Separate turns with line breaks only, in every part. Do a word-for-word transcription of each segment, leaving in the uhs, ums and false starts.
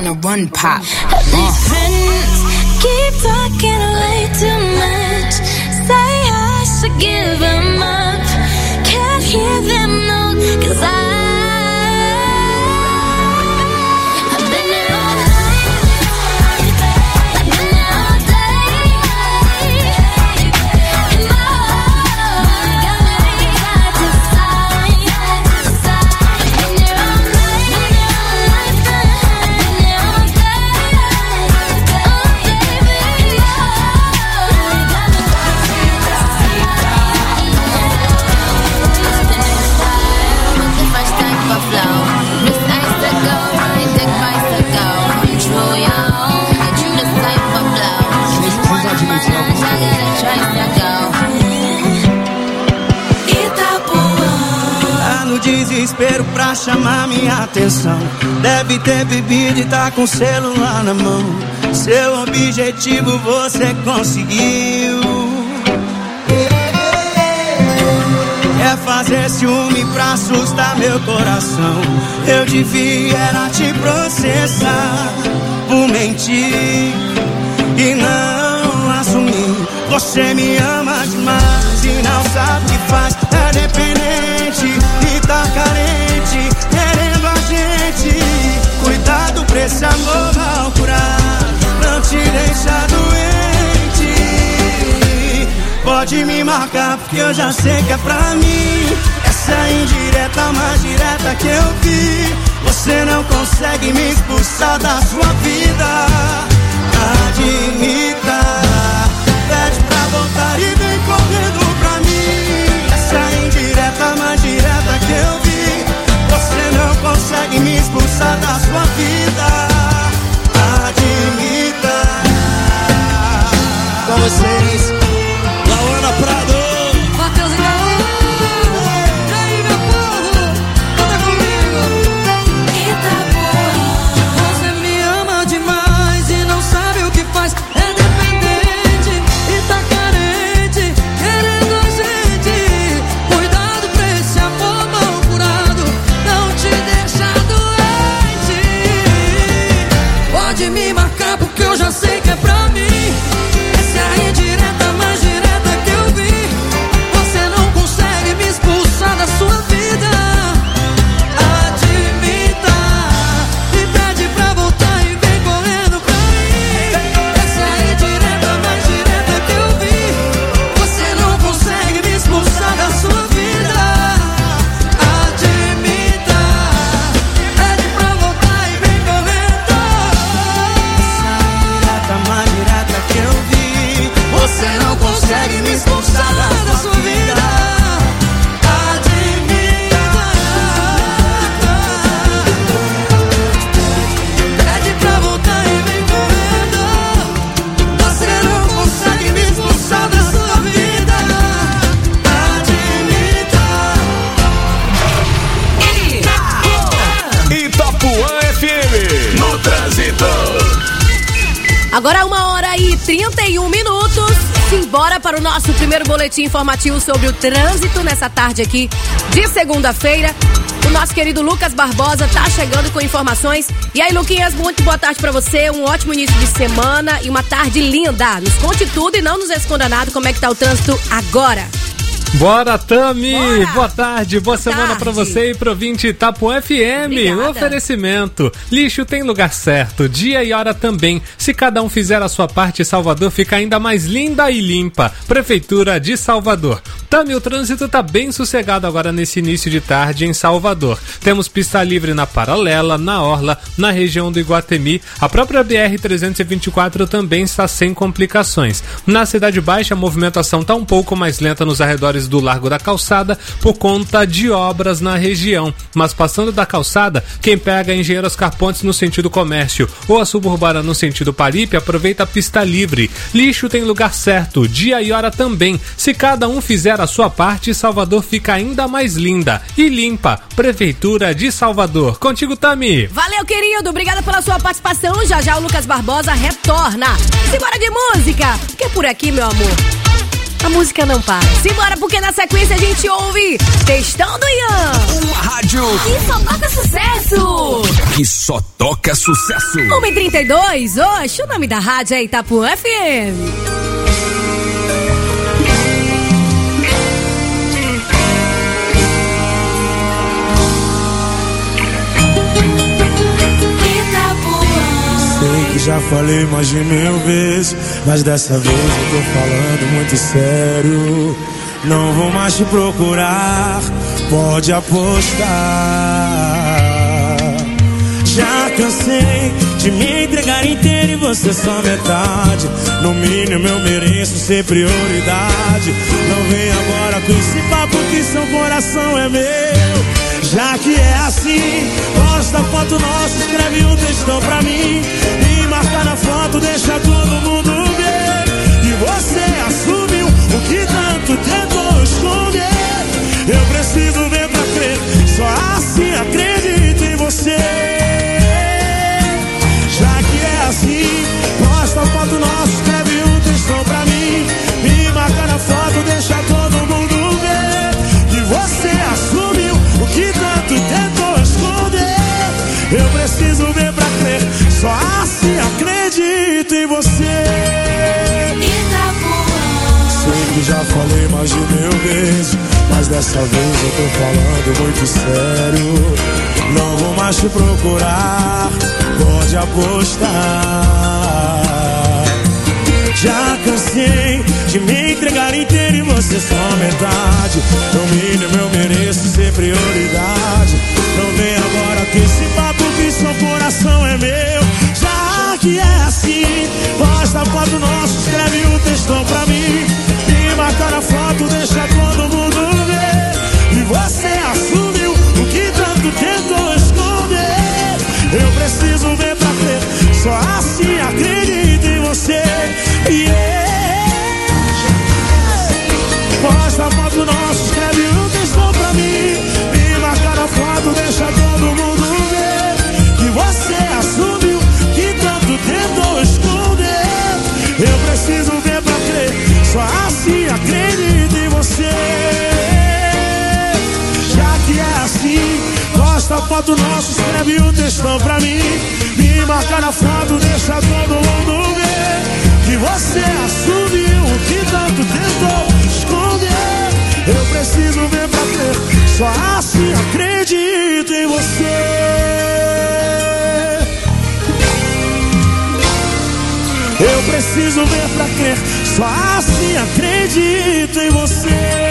on a run pop.
These friends keep talking way too much. Say I should give them up. Can't hear them, no, 'cause I
desespero pra chamar minha atenção. Deve ter bebido e tá com o celular na mão. Seu objetivo você conseguiu. Quer fazer ciúme pra assustar meu coração. Eu devia era te processar por mentir e não assumir. Você me ama demais e não sabe o que faz. É dependente e tá carente, querendo a gente. Cuidado pra esse amor mal curado não te deixa doente. Pode me marcar porque eu já sei que é pra mim. Essa é a indireta mais direta que eu vi. Você não consegue me expulsar da sua vida. Admita, pede pra voltar e vem correndo pra mim. Essa é a indireta mais direta que eu vi. Você não consegue me expulsar da sua vida. Admita. Com vocês, Lauana Prado,
Matheus e Gaúcho. E aí, meu povo, canta comigo. Você me ama demais e não sabe o que faz. É dependente e tá carente, querendo a gente. Cuidado pra esse amor mal curado não te deixa doente. Pode me marcar porque eu já sei que é pra mim. Essa é a indireta mais direta que eu vi. Você não consegue me expulsar da sua vida. Admita e pede pra voltar e vem correndo pra mim. Essa é a indireta mais direta que eu vi. Você não consegue me expulsar da sua vida. Admita, pede pra voltar e vem correndo.
indireta mais direta que eu vi. Você não consegue me expulsar da sua vida. Admita,
Pede pra voltar e vem correndo. Você não consegue me expulsar da sua vida.
Itapuã F M, no trânsito.
Agora uma hora e trinta e um minutos. Simbora para o nosso primeiro boletim informativo sobre o trânsito nessa tarde aqui de segunda-feira. O nosso querido Lucas Barbosa tá chegando com informações. E aí, Luquinhas, muito boa tarde pra você. Um ótimo início de semana e uma tarde linda. Nos conte tudo e não nos esconda nada. Como é que tá o trânsito agora?
Bora, Tami!
Bora.
Boa tarde, boa, boa semana
tarde.
pra você e pro ouvinte Itapuã F M.
Obrigada.
Oferecimento: lixo tem lugar certo, dia e hora também. Se cada um fizer a sua parte, Salvador fica ainda mais linda e limpa. Prefeitura de Salvador. Tami, o trânsito tá bem sossegado agora nesse início de tarde em Salvador. Temos pista livre na Paralela, na Orla, na região do Iguatemi. A própria B R trezentos e vinte e quatro também está sem complicações. Na Cidade Baixa, a movimentação tá um pouco mais lenta nos arredores do Largo da Calçada por conta de obras na região. Mas passando da calçada, quem pega a Engenheiro Oscar Pontes no sentido comércio ou a Suburbana no sentido Paripe, aproveita a pista livre. Lixo tem lugar certo, dia e hora também. Se cada um fizer a sua parte, Salvador fica ainda mais linda e limpa. Prefeitura de Salvador. Contigo, Tami.
Valeu, querido. Obrigada pela sua participação. Já já o Lucas Barbosa retorna. Simbora de música. Que é por aqui, meu amor. A música não para. Simbora, porque na sequência a gente ouve Textão do Ian.
Uma rádio
que só toca sucesso.
Que só toca sucesso.
uma e trinta e dois, oxe, o nome da rádio é Itapuã F M.
Sei que já falei mais de mil vezes, mas dessa vez eu tô falando muito sério. Não vou mais te procurar, pode apostar. Já cansei de me entregar inteiro e você só metade. No mínimo eu mereço ser prioridade. Não vem agora com esse papo que seu coração é meu. Já que é assim, posta foto nossa, escreve um textão pra mim e marca na foto, deixa todo mundo ver. E você assumiu o que tanto tentou esconder. Eu preciso ver pra crer, só assim acredito em você. Já que é assim, posta foto nossa, escreve um textão pra mim e marca na foto, deixa todo mundo ver. E você assumiu o que tanto tentou esconder. Eu preciso ver pra crer, só assim acredito em você. Sei que já falei mais de mil vezes, mas dessa vez eu tô falando muito sério. Não vou mais te procurar, pode apostar. Já cansei de me entregar inteiro e você só metade. No mínimo eu mereço ser prioridade. Não vem agora com esse papo que seu coração é meu. Já que é assim, posta a foto nossa, escreve um textão pra mim e marca na foto, deixa todo mundo ver. E você assumiu o que tanto tentou esconder. Eu preciso ver pra crer, só assim acredito em você. Yeah. Posta a foto nossa, escreve um textão pra mim e marca na foto, deixa todo mundo ver. Que você assumiu que tanto tentou esconder. Eu preciso ver pra crer, só assim acredito em você. Já que é assim, posta a foto nossa, escreve um textão pra mim e marca na foto, deixa todo mundo ver. Que você assumiu o que tanto tentou esconder. Eu preciso ver pra crer, só assim acredito em você. Eu preciso ver pra crer, só assim acredito em você.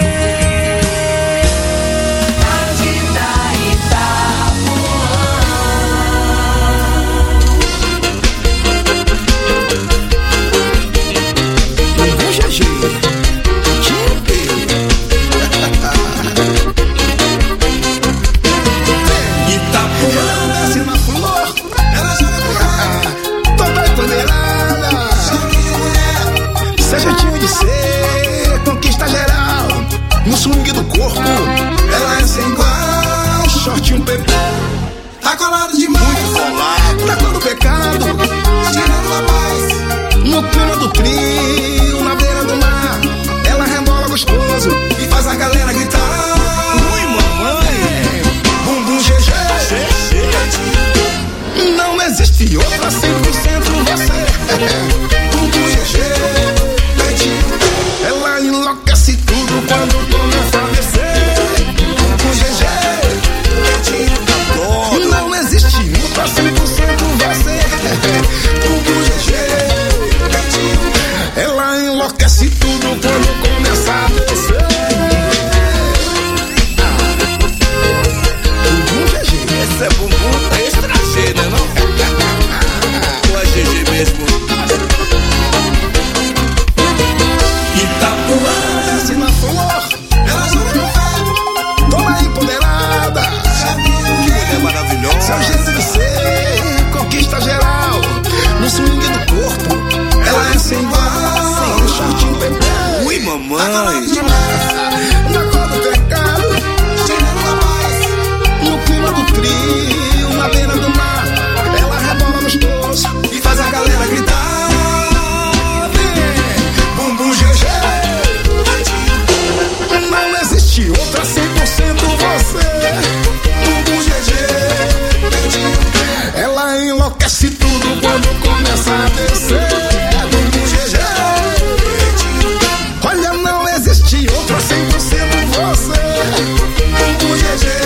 No swing do corpo, ela é sem igual. Short um P P, tá colado demais. Muito colado, tá todo pecado, tirando a paz. No clima do trio, na beira do mar, ela rebola gostoso e faz a galera gritar. Ui, mamãe, bumbum G G. Não existe outra cem por cento você. Bumbum G G. Ela enlouquece tudo quando começa a descer. Com G G, não existe um pra cem por cento você. Com G G, ela enlouquece tudo quando começa a descer. enlouquece tudo quando começa a descer. Bumbum G G. Olha, não existe outro cem por cento você. Bumbum G G.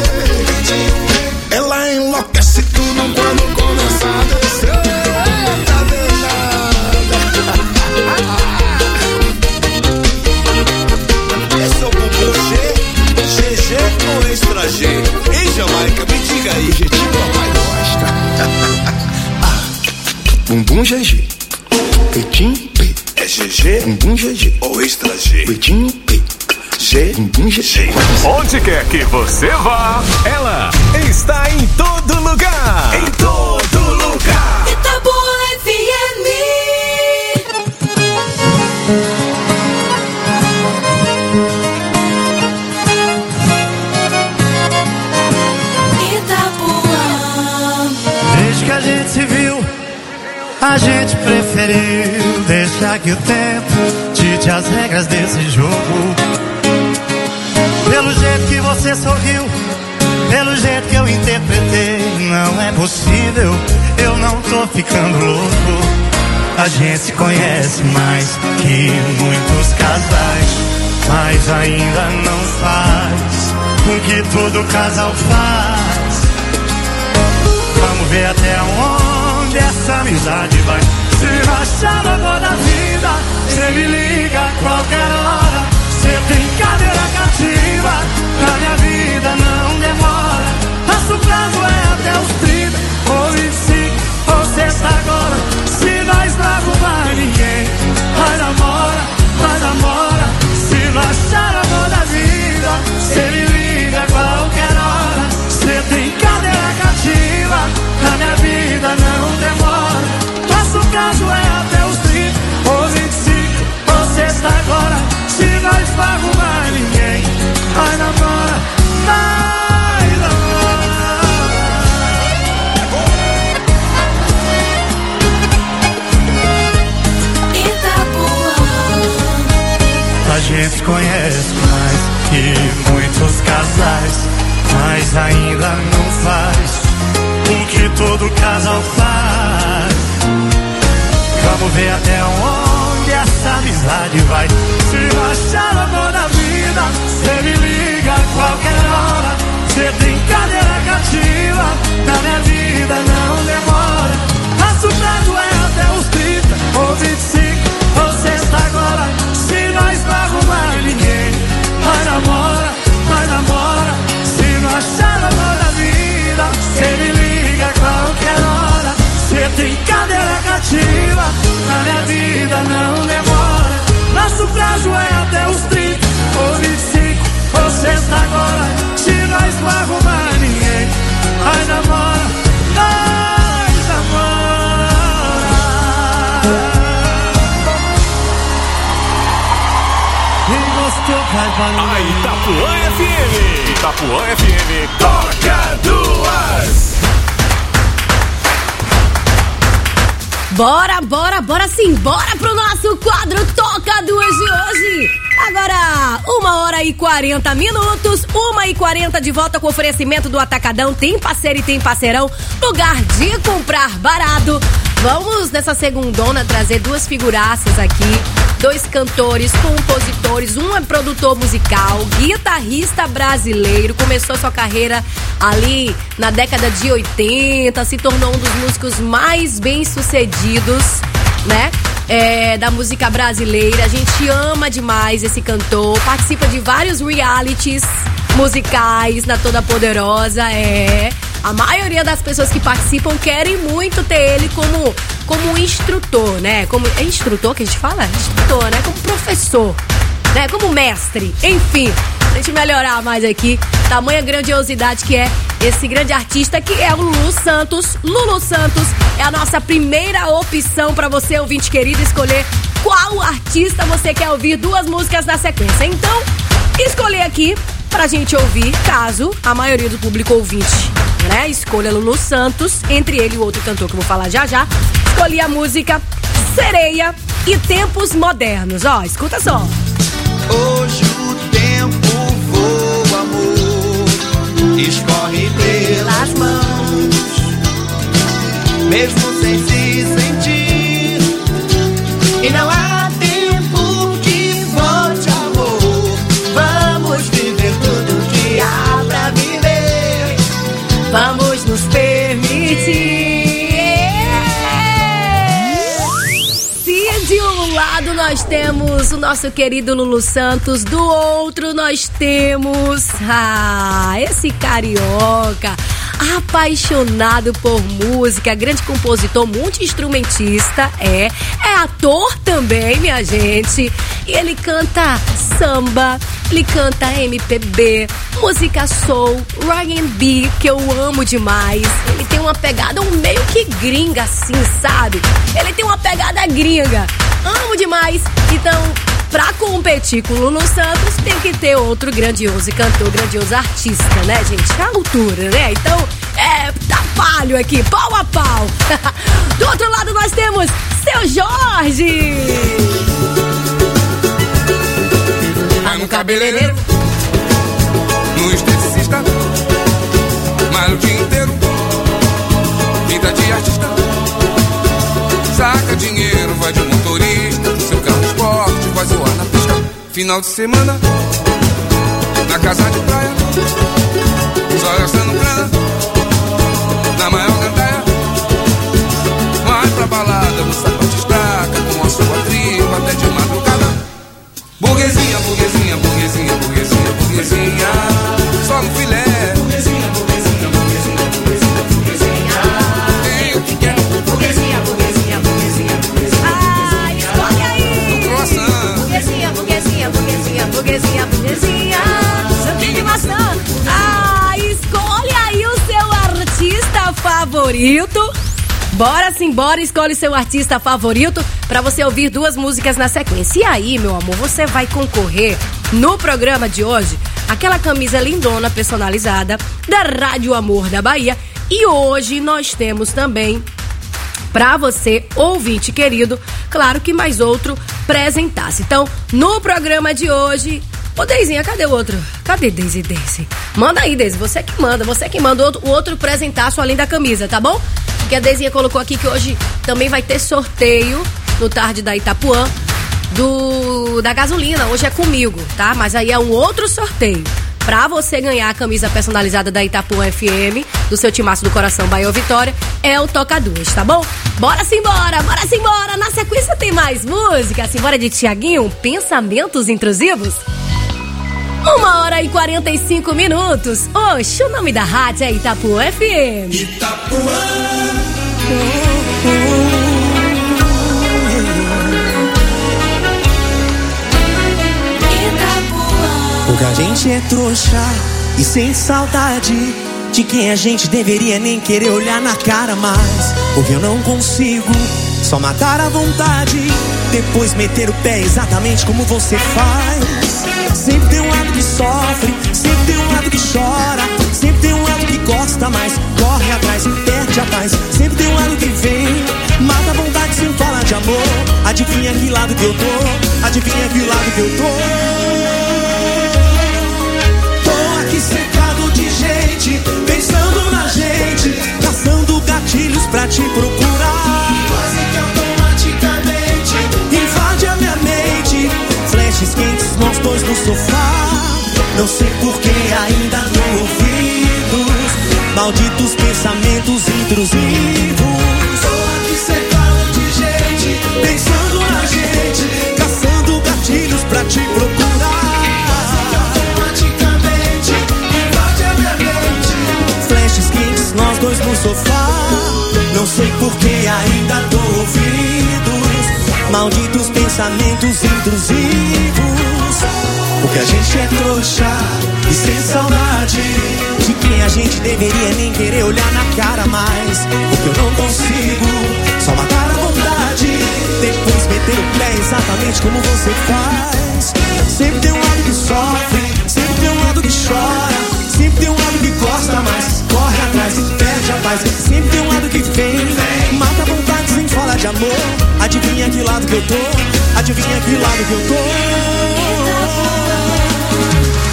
Ela enlouquece tudo quando começa a descer. Tá danada.
Esse é o Bumbum G, G G ou Extra G? Ei, Jamaica, me diga aí, jeitinho papai gosta.
Ah, Bumbum G G, peitinho P.
É G G,
Bumbum G G
ou Extra G?
peitinho P.
G,
Bumbum G G.
Onde quer que você vá, ela está em todo lugar.
Em todo lugar.
Itapuã F M. Itapuã.
Desde que a gente se viu, a gente preferiu deixar que o tempo dite as regras desse jogo. Pelo jeito que você sorriu, pelo jeito que eu interpretei, não é possível, eu não tô ficando louco. A gente se conhece mais que muitos casais, mas ainda não faz o que todo casal faz. Vamos ver até onde essa amizade vai. Se rachar no amor da vida, cê me liga a qualquer hora. Cê tem cadeira cativa, na minha vida não demora. Nosso prazo é até os trinta, ou vinte e cinco, ou sexta agora. Se nós não arrumar ninguém, vai namora, vai namora. Se não achar amor da vida, cê me liga a qualquer hora. Cê tem cadeira cativa, na minha vida não demora. Nosso prazo é até os trinta, ou vinte e cinco, ou sexta agora. Se nós não arrumar ninguém, vai namora, vai namora.
Itapuã.
A gente conhece mais que muitos casais, mas ainda não faz o que todo casal faz. Vamos ver até onde essa amizade vai. Se não achar amor na vida, cê me liga a qualquer hora. Cê tem cadeira cativa, na minha vida não demora. Nosso prazo é até os trinta, ou vinte e cinco, ou sexta agora. Se nós não arrumar ninguém, vai namora, vai namora. Se não achar amor na vida, cê me liga a qualquer hora. Cê tem cadeira cativa, na minha vida não demora. Nosso prazo é até os trinta, ou vinte e cinco, ou sexta agora. Se nós não arrumar ninguém, vai namora, vai namora. Quem gostou faz barulho.
A Itapuã F M. Itapuã F M toca duas.
Bora, bora, bora sim, bora pro nosso quadro Toca Duas de hoje. Agora, uma hora e quarenta minutos, uma e quarenta de volta com oferecimento do Atacadão. Tem parceiro e tem parceirão, lugar de comprar barato. Vamos nessa segundona trazer duas figuraças aqui, dois cantores, compositores, um é produtor musical, guitarrista brasileiro, começou sua carreira ali na década de oitenta, se tornou um dos músicos mais bem-sucedidos, né? É, da música brasileira. A gente ama demais esse cantor, participa de vários realities musicais na Toda Poderosa. É, a maioria das pessoas que participam querem muito ter ele como, como instrutor, né? Como, é instrutor que a gente fala? Instrutor, né? Como professor, né? Como mestre, enfim. Pra gente melhorar mais aqui, tamanha grandiosidade que é esse grande artista, que é o Lulu Santos. Lulu Santos é a nossa primeira opção pra você, ouvinte querido, escolher qual artista você quer ouvir, duas músicas na sequência. Então, escolher aqui pra gente ouvir, caso a maioria do público ouvinte, né, escolha Lulu Santos, entre ele e o outro cantor que eu vou falar já já. Escolhi a música Sereia e Tempos Modernos. Ó, escuta só.
Hoje o tempo voa, amor, escorre pelas mãos.
mesmo sem se sentir. E não há tempo que volte, amor. Vamos viver tudo que há pra viver.
Vamos nos permitir. Se de um lado nós temos o nosso querido Lulu Santos, do outro nós temos ah, esse carioca apaixonado por música, grande compositor, multi-instrumentista, é, é ator também, minha gente. E ele canta samba, ele canta M P B, música soul, R and B, que eu amo demais. Ele tem uma pegada um meio que gringa, assim, sabe? Ele tem uma pegada gringa. Amo demais. Então, pra competir com o Lulu Santos, tem que ter outro grandioso cantor, grandioso artista, né, gente? A altura, né? Então, é, tá palho aqui, pau a pau. Do outro lado nós temos Seu Jorge.
Vai no cabeleireiro, no esteticista, malha o dia inteiro, vida de artista, saca dinheiro, vai de motorista, seu carro esporte, vai zoar na pista. Final de semana, na casa de praia, só gastando grana, na maior gandaia, vai pra balada, no sapato estaca, com a sua tripa até de madrugada. Burguesinha, burguesinha, burguesinha, burguesinha, burguesinha, só no filé. Burguesinha, burguesinha, burguesinha, burguesinha, burguesinha, tem o que quer.
Burguesinha, burguesinha, burguesinha, burguesinha. Ah, escolhe aí.
No croissant.
Burguesinha, burguesinha, burguesinha, burguesinha, burguesinha. Santinho de maçã. Ah, escolhe aí o seu artista favorito. Bora sim, bora, escolhe seu artista favorito pra você ouvir duas músicas na sequência. E aí, meu amor, você vai concorrer no programa de hoje aquela camisa lindona personalizada da Rádio Amor da Bahia. E hoje nós temos também pra você, ouvinte querido, claro que mais outro presentasse. Então, no programa de hoje... Ô, Deizinha, cadê o outro? Cadê Deise, Deise? Manda aí, Deise, você que manda, você que manda o outro, o outro presentaço além da camisa, tá bom? Porque a Deizinha colocou aqui que hoje também vai ter sorteio no Tarde da Itapuã do, da gasolina. Hoje é comigo, tá? Mas aí é um outro sorteio. Pra você ganhar a camisa personalizada da Itapuã F M, do seu timaço do coração Bahia ou Vitória, é o Toca Duas, tá bom? Bora simbora, bora simbora! Na sequência tem mais música. Simbora de Thiaguinho, Pensamentos Intrusivos. Uma hora e quarenta e cinco minutos. Oxe, o nome da rádio é Itapuã F M.
Itapuã. Porque a gente é trouxa e sem saudade de quem a gente deveria nem querer olhar na cara mais. Porque eu não consigo só matar a vontade, depois meter o pé exatamente como você faz. Sempre tem um lado que sofre, sempre tem um lado que chora, sempre tem um lado que gosta, mas corre atrás, perde a paz. Sempre tem um lado que vem, mata a vontade sem falar de amor. Adivinha que lado que eu tô, adivinha que lado que eu tô. Tô aqui cercado de gente, pensando na gente, caçando gatilhos pra te procurar. Quase que automaticamente invade a minha mente, flashes quentes, nós dois no sofá. Não sei por que ainda tô ouvidos malditos pensamentos intrusivos. Tô aqui cercado de gente, pensando na gente, caçando gatilhos pra te procurar. Quase que automaticamente invade a minha mente, flashes quentes, nós dois no sofá. Não sei por que ainda tô ouvidos malditos pensamentos intrusivos. Porque a gente é trouxa e sem saudade de quem a gente deveria nem querer olhar na cara mais. Porque eu não consigo só matar a vontade, depois meter o pé exatamente como você faz. Sempre tem um lado que sofre, sempre tem um lado que chora, sempre tem um lado que gosta, mas corre atrás e perde a paz. Sempre tem um lado que vem, mata a vontade sem falar de amor. Adivinha que lado que eu tô, adivinha que lado que eu tô. Tô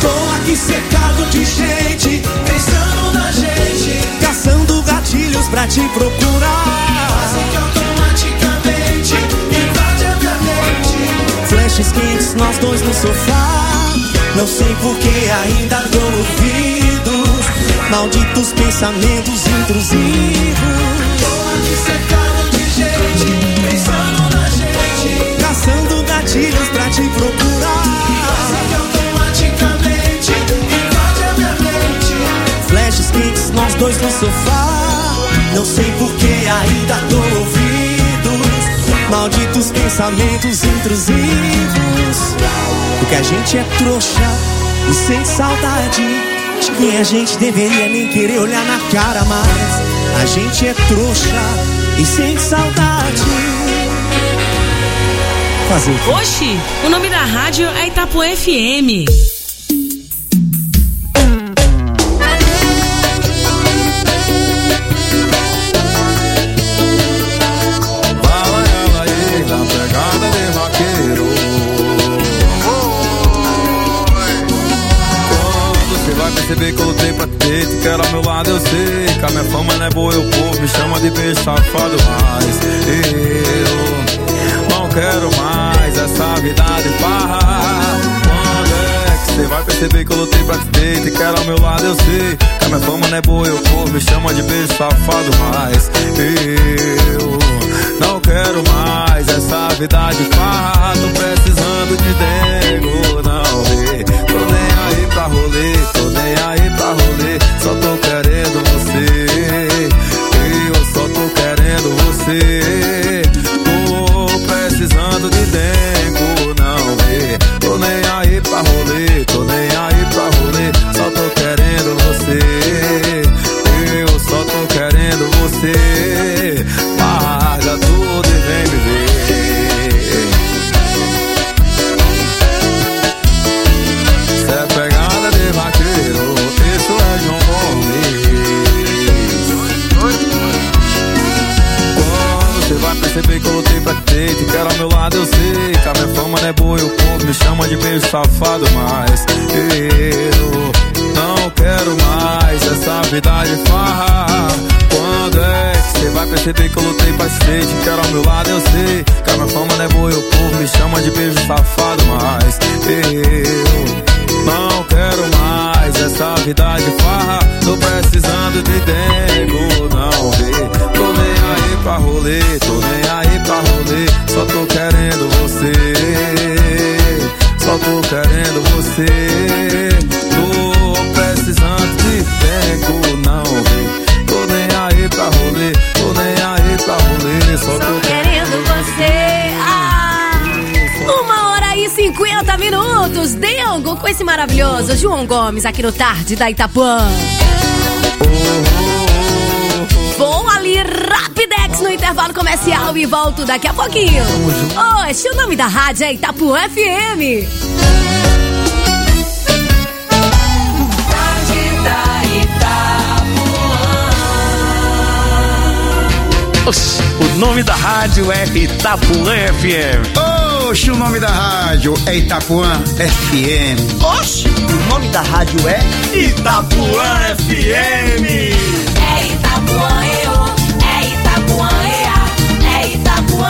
aqui cercado de gente, pensando na gente, caçando gatilhos pra te procurar.
Quase que automaticamente invade a minha mente.
Flashes quentes, nós dois no sofá. Não sei por que ainda dou ouvidos malditos pensamentos intrusivos.
Tô aqui cercado de gente, pensando na gente,
caçando gatilhos pra te procurar.
quase que automaticamente invade a minha mente.
Flashes quentes, nós dois no sofá. Não sei por que ainda dou ouvidos malditos pensamentos intrusivos. Porque a gente é trouxa e sente saudade de quem a gente deveria nem querer olhar na cara mais. A gente é trouxa e sente saudade. Fazer o quê?
Oxi, o nome da rádio é Itapuã F M.
Perceber que eu lutei pra ter, tu quer ao meu lado, eu sei que a minha fama não é boa, o povo me chama de peixe safado, mas eu não quero mais essa vida de farra. Quando é que você vai perceber que eu lutei pra te ter, tu quer ao meu lado, eu sei que a minha fama não é boa, o povo me chama de peixe safado, mas eu não quero mais essa vida de farra. Tô precisando de dengo, não vê, tô nem aí pra rolê, tô nem aí pra rolê, só tô querendo você, eu só tô querendo você. Tô precisando de dengo, não vê, tô nem aí pra rolê, tô nem aí pra rolê, só tô querendo você, eu só tô querendo você. Larga tudo e vem me ver. Cê é pegada de vaqueiro, isso é João Gomes. Quando cê vai perceber que eu lutei pra ter, te quero ao meu lado, eu sei que a minha fama não é boa e o povo me chama de beijo safado, mas eu não quero mais essa vida de farra. Quando é que cê vai perceber que eu lutei pra ser, te quero ao meu lado, eu sei que a minha fama não é boa e o povo me chama de beijo safado, mas eu não quero mais essa vida de farra. Tô precisando de dengo, não vê, tô nem aí pra rolê, tô nem aí pra rolê, só tô querendo você, só tô querendo você. Tô precisando de dengo, não vê, tô nem aí pra rolê, tô nem aí pra rolê, só tô
querendo você. Ah, uma hora e cinquenta minutos. Dengo com esse maravilhoso João Gomes aqui no Tarde da Itapuã. Vou ali rapidex no intervalo comercial e volto daqui a pouquinho. Oxe, o nome da rádio é Itapuã F M.
O nome da rádio é Itapuã F M.
Oxe, o nome da rádio é Itapuã F M.
Oxe, o nome da rádio é
Itapuã F M.
É Itapuã, eu, é Itapuã, ea, é Itapuã.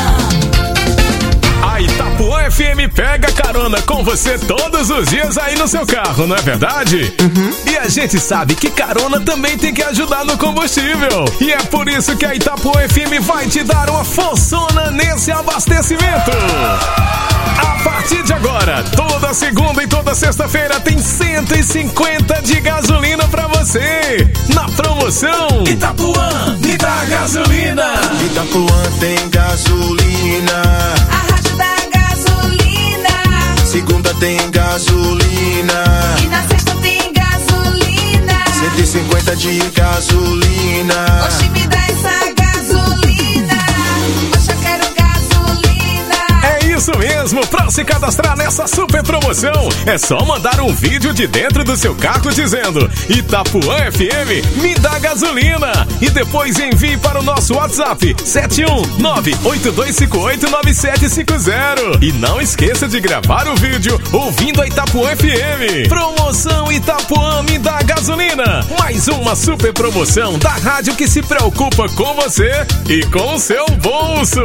A Itapuã F M pega carona com você todos os dias aí no seu carro, não é verdade? Uhum. E a gente sabe que carona também tem que ajudar no combustível. E é por isso que a Itapuã F M vai te dar uma forçona nesse abastecimento. A partir de agora, toda segunda e toda sexta-feira tem cento e cinquenta de gasolina pra você. Na promoção Itapuã, me dá gasolina.
Itapuã tem gasolina.
A rádio da gasolina.
Segunda tem gasolina.
E na sexta tem gasolina.
cento e cinquenta de gasolina.
Oxe, me dá essa gasolina. Oxe, eu quero gasolina.
É isso mesmo, pra se cadastrar nessa nessa super promoção. É só mandar um vídeo de dentro do seu carro dizendo Itapuã F M me dá gasolina e depois envie para o nosso WhatsApp sete um nove oito dois cinco oito nove sete cinco zero. E não esqueça de gravar o vídeo ouvindo a Itapuã F M. Promoção Itapuã me dá gasolina. Mais uma super promoção da rádio que se preocupa com você e com o seu bolso.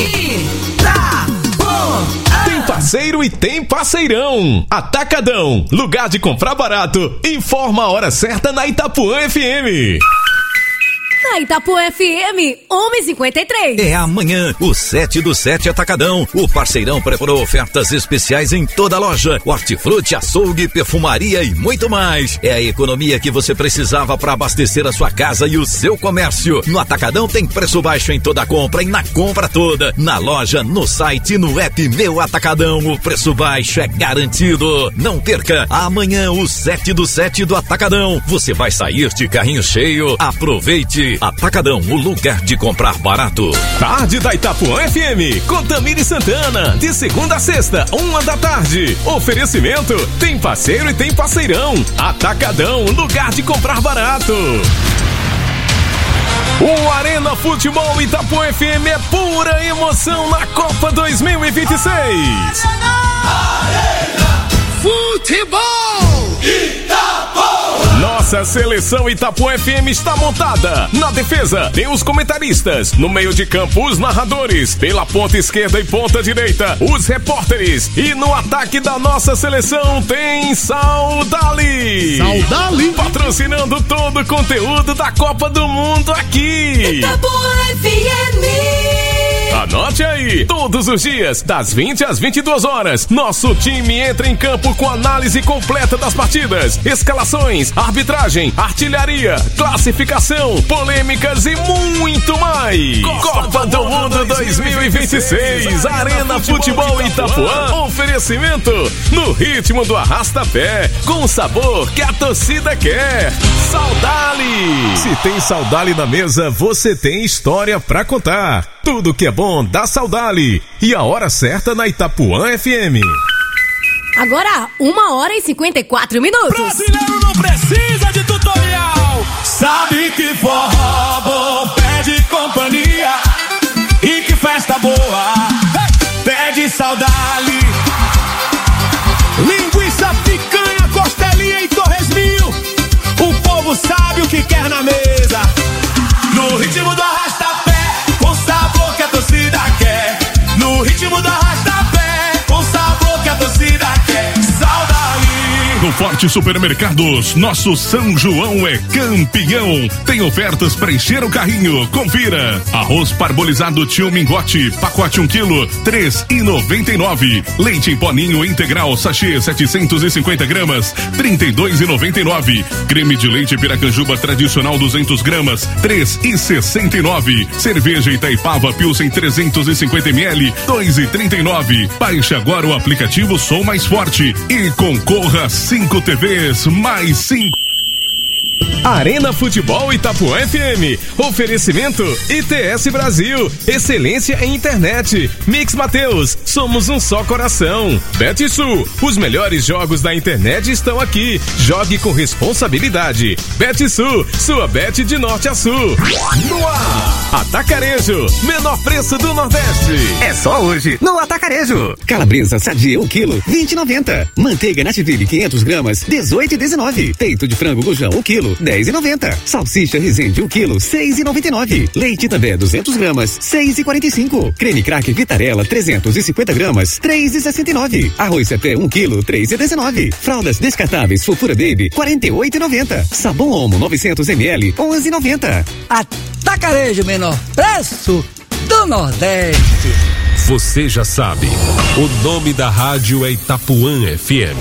Tem parceiro e tem parceirão. Atacadão, lugar de comprar barato. Informa a hora certa na Itapuã F M.
Na Itapuã F M, uma e cinquenta e três.
É amanhã, o sete do sete Atacadão. O parceirão preparou ofertas especiais em toda a loja. Hortifruti, açougue, perfumaria e muito mais. É a economia que você precisava para abastecer a sua casa e o seu comércio. No Atacadão tem preço baixo em toda a compra e na compra toda. Na loja, no site e no app Meu Atacadão, o preço baixo é garantido. Não perca, amanhã o sete do sete do Atacadão. Você vai sair de carrinho cheio. Aproveite. Atacadão, o lugar de comprar barato.
Tarde da Itapuã F M, com Tamiri Santana, de segunda a sexta, uma da tarde. Oferecimento, tem parceiro e tem parceirão. Atacadão, lugar de comprar barato. O Arena Futebol Itapuã F M é pura emoção na Copa dois mil e vinte e seis.
Arena Futebol Itapuã.
Nossa seleção Itapuã F M está montada. Na defesa, tem os comentaristas. No meio de campo, os narradores. Pela ponta esquerda e ponta direita, os repórteres. E no ataque da nossa seleção, tem Saudali.
Saudali.
Patrocinando todo o conteúdo da Copa do Mundo aqui.
Itapuã F M.
Anote aí, todos os dias, das vinte às vinte e duas horas, nosso time entra em campo com análise completa das partidas, escalações, arbitragem, artilharia, classificação, polêmicas e muito mais. Copa do Mundo dois mil e vinte e seis, Arena Futebol Itapuã, oferecimento no ritmo do arrasta-pé, com o sabor que a torcida quer. Saudali. Se tem Saudali na mesa, você tem história pra contar. Tudo que é bom dá Saudali. E a hora certa na Itapuã F M.
Agora, uma hora e cinquenta e quatro minutos.
Brasileiro não precisa de tutorial. Sabe que forró bom pede companhia. E que festa boa pede Saudali. Linguiça, picanha, costelinha e torresminho. O povo sabe o que quer na mesa. No ritmo do arrasta-pé, com sabor que a torcida quer. No ritmo do arrasta-pé, com sabor que a torcida quer. Saudali.
No Forte Supermercados, nosso São João é campeão. Tem ofertas para encher o carrinho. Confira. Arroz parbolizado Tio Mingote, pacote um quilo, três e noventa e nove. Leite em poninho integral, sachê setecentos e cinquenta gramas, trinta e dois e noventa e nove. Creme de leite Piracanjuba tradicional duzentos gramas, três e sessenta e nove. Cerveja Itaipava Pilsen trezentos e cinquenta mililitros, dois e trinta e nove. Baixe agora o aplicativo Sou Mais Forte e concorra a cinco T Vs mais cinco.
Arena Futebol Itapuã F M. Oferecimento I T S Brasil. Excelência em internet. Mix Mateus. Somos um só coração. BetSul. Os melhores jogos da internet estão aqui. Jogue com responsabilidade. BetSul. Sua bet de norte a sul. No ar. Atacarejo. Menor preço do Nordeste.
É só hoje no Atacarejo. Calabresa sadia um quilo, vinte e noventa. Manteiga Nativille quinhentos gramas, dezoito e dezenove. Peito de frango Gujão um quilo, dez e noventa. Salsicha Resende um quilo, seis e noventa e nove. Leite També duzentos gramas, seis e quarenta e cinco. Creme Crack Vitarella trezentos e cinquenta gramas, três e sessenta e nove. Arroz Cepé um quilo, três e dezenove. Fraldas descartáveis Fofura Baby quarenta e oito e noventa. Sabão Omo novecentos mililitros, onze e noventa.
Atacarejo, menor preço do Nordeste.
Você já sabe, o nome da rádio é Itapuã F M.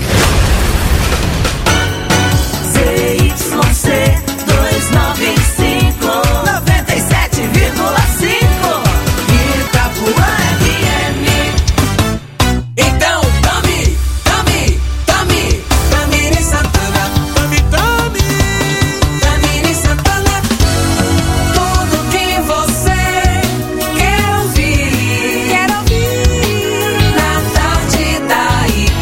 Z Y C duzentos e noventa e cinco, noventa e sete vírgula cinco. Itapuã F M. Então, tome, tome, tome, Tamiri Santana. Tome, tome, Tamiri Santana. Tudo que você quer ouvir, quer ouvir na tarde da Itapuã.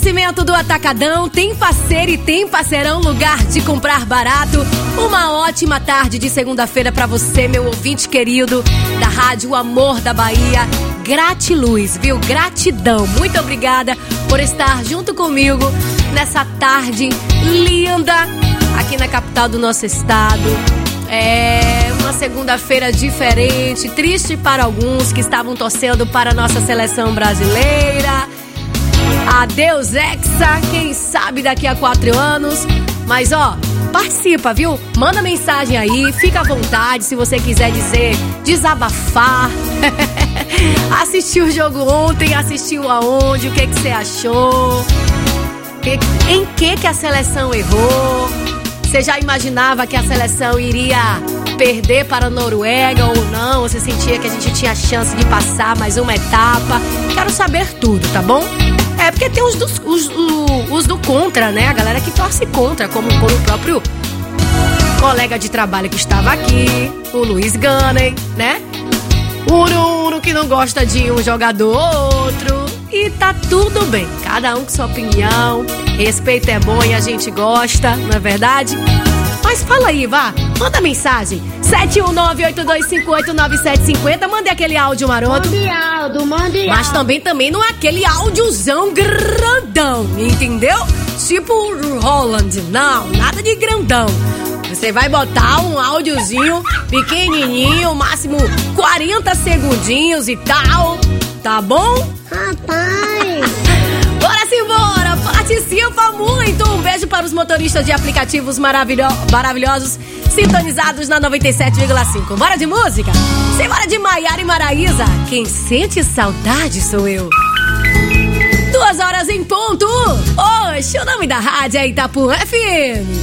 Oferecimento do Atacadão, tem parceiro e tem parceirão, lugar de comprar barato. Uma ótima tarde de segunda-feira pra você, meu ouvinte querido da Rádio Amor da Bahia. Gratiluz, viu? Gratidão. Muito obrigada por estar junto comigo nessa tarde linda aqui na capital do nosso estado. É uma segunda-feira diferente, triste para alguns que estavam torcendo para a nossa seleção brasileira. Adeus, Hexa, quem sabe daqui a quatro anos. Mas ó, participa, viu? Manda mensagem aí, fica à vontade se você quiser dizer, desabafar. Assistiu o jogo ontem, assistiu aonde, o que que você achou? Que, em que que a seleção errou? Você já imaginava que a seleção iria perder para a Noruega ou não? Você sentia que a gente tinha chance de passar mais uma etapa? Quero saber tudo, tá bom? É, porque tem os, dos, os, os, os do contra, né? A galera que torce contra, como, como o próprio colega de trabalho que estava aqui, o Luiz Gunner, né? O Ururo que não gosta de um jogador ou outro. E tá tudo bem, cada um com sua opinião. Respeito é bom e a gente gosta, não é verdade? Mas fala aí, vá, manda mensagem sete um nove, oito dois cinco oito, nove sete cinco zero. Mande aquele áudio maroto.
Mande áudio, mande áudio.
Mas também, também não é aquele áudiozão grandão, entendeu? Tipo o Roland, não, nada de grandão. Você vai botar um áudiozinho pequenininho, máximo quarenta segundinhos e tal, tá bom?
Rapaz!
Bora simbora, participa muito. Um beijo para os motoristas de aplicativos maravilho- maravilhosos sintonizados na noventa e sete vírgula cinco. Bora de música? Simbora de Maiara e Maraísa. Quem sente saudade sou eu. Duas horas em ponto. Oxe, o nome da rádio é Itapuã F M.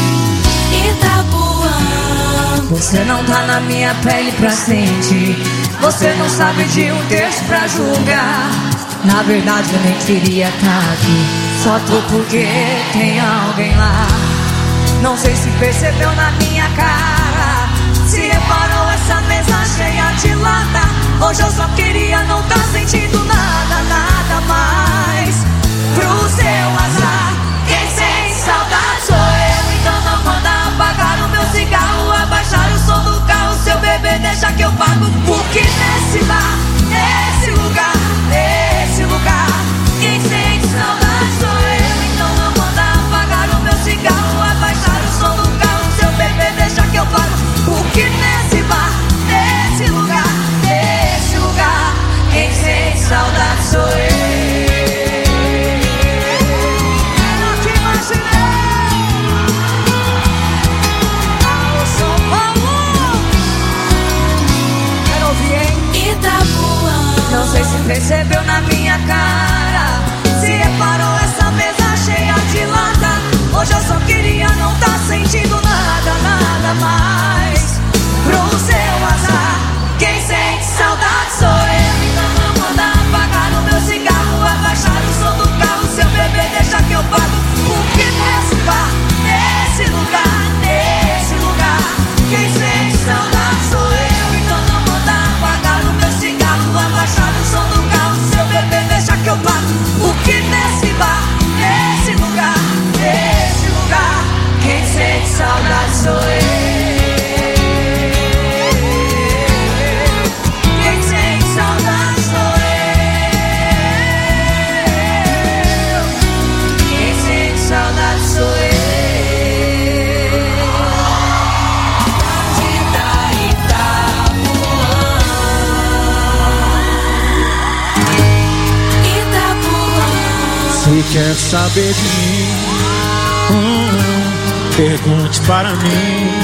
Itapuã. Você não tá na minha pele pra sentir. Você não sabe de um texto pra julgar. Na verdade eu nem queria estar aqui. Só tô porque tem alguém lá. Não sei se percebeu na minha cara, se reparou essa mesa cheia de lata. Hoje eu só queria não tá sentindo nada, nada mais. Pro seu azar, quem sente saudade sou eu. Então não manda apagar o meu cigarro, abaixar o som do carro. Seu bebê deixa que eu pago. Porque nesse bar, nesse lugar, nesse lugar, quem sente saudade sou eu. Então não manda apagar o meu cigarro, abaixar o som do carro. Seu bebê deixa que eu pago. Porque nesse bar, nesse lugar, nesse lugar, quem sente saudade sou eu. Não sei se percebeu na minha cara, se reparou essa mesa cheia de lata. Hoje eu só queria não tá sentindo nada, nada mais. Pro seu azar, quem sente saudade sou eu. Então não manda apagar o meu cigarro, abaixar o som do carro. Seu bebê deixa que eu pago. Porque nesse bar, nesse lugar, nesse lugar, quem sente saudade sou eu. Então não manda apagar o meu cigarro, abaixar o som do carro. Seu bebê deixa que eu pago. Porque nesse bar, nesse lugar, nesse lugar, quem sente saudade sou eu. Quem sente saudade sou eu. Quem sente saudade sou eu.
Se quer saber de mim, hum, pergunte para mim.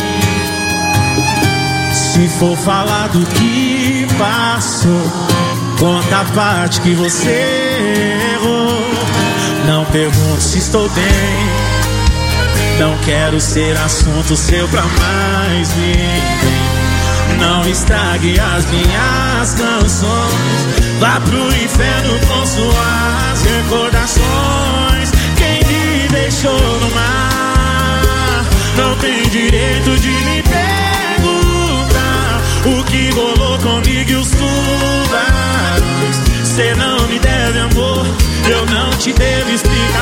Se for falar do que passou, conta a parte que você errou. Não pergunte se estou bem, não quero ser assunto seu pra mais ninguém. Não estrague as minhas canções, vá pro inferno com suas recordações. Quem me deixou no mar não tem direito de me perguntar o que rolou comigo e os tubarões. Cê não me deve amor, eu não te devo explicações.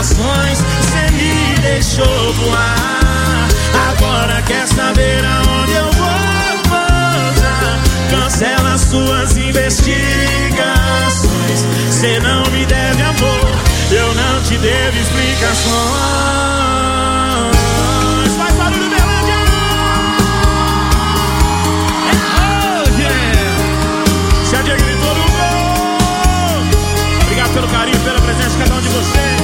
voar. Agora quer saber aonde eu vou pousar. Cancela suas investigações. Cê não me deve amor, eu não te devo explicações. Faz barulho, Berlândia! Oh, yeah! Se a Diego gritou no gol. Obrigado pelo carinho, pela presença de cada um de vocês.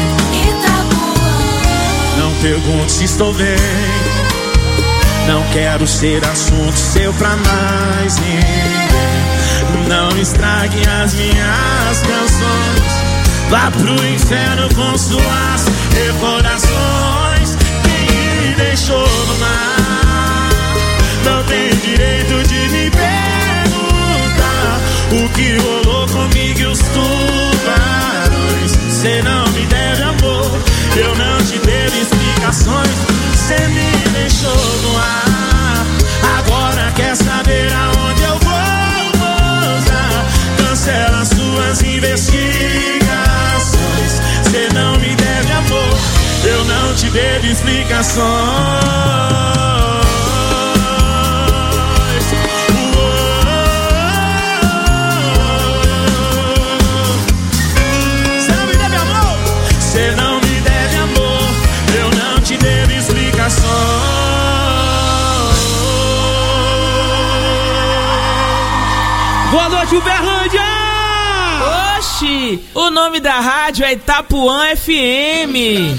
Não pergunte se estou bem. Não quero ser assunto seu pra mais ninguém. Não estrague as minhas canções. Vá pro inferno com suas recordações. Quem me deixou no mar não tem direito de me perguntar o que rolou comigo e os tubarões. Cê não me deve amor, eu não te devo explicações. Cê me deixou no ar. Agora quer saber aonde eu vou pousar. Cancela suas investigações. Cê não me deve amor, eu não te devo explicações. Cê não me deve amor, eu não te devo explicações.
Boa noite, Uberlândia! Oxi, o nome da rádio é Itapuã F M.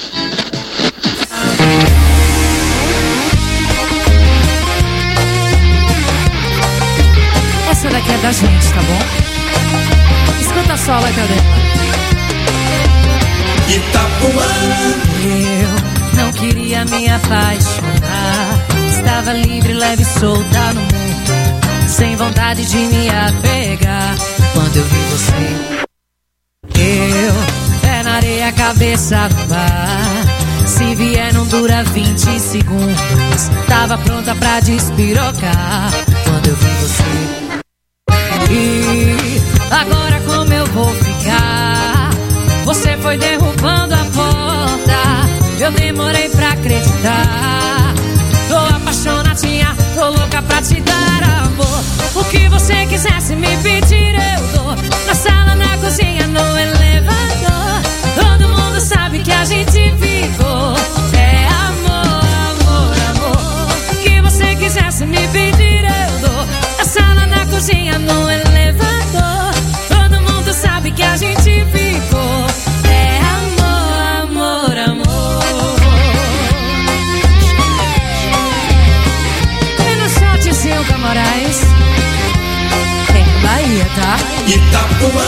Essa daqui é da gente, tá bom? Escuta só, letra dela.
Itapuã.
Eu não queria me apaixonar. Estava livre, leve e solta no mundo, sem vontade de me apegar. Quando eu vi você, eu, pé na areia, cabeça no mar. Se vier não dura vinte segundos. Tava pronta pra despirocar. Quando eu vi você, e agora como eu vou ficar? Você foi derrubando a porta, eu demorei pra acreditar. Tô apaixonadinha, tô louca pra te dar amor. O que você quisesse me pedir eu dou. Na sala, na cozinha, no elevador. Todo mundo sabe que a gente ficou. É amor, amor, amor. O que você quisesse me pedir eu dou. Na sala, na cozinha, no elevador. Todo mundo sabe que a gente ficou. É amor, amor, amor. E no shotzinho Camorais, em Bahia, tá?
Itapuã.